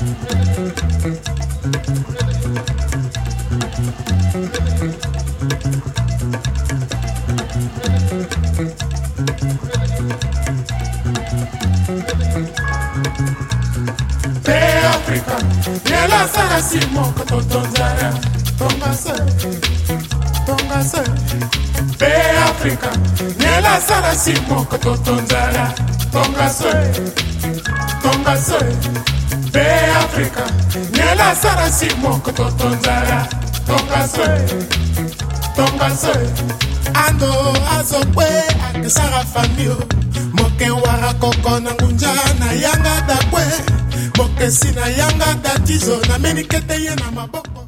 Africa, yela sana simo kototonzara, tonga se. Be Africa, yela sana simo kototonzara, tonga se. Be Africa, yela sana simo kototonzara, tonga se. Ando azokwe akisara famio, moke wara koko na ngunjana yanga dakwe. Moke sina yanga datizo na menikete ye na maboko.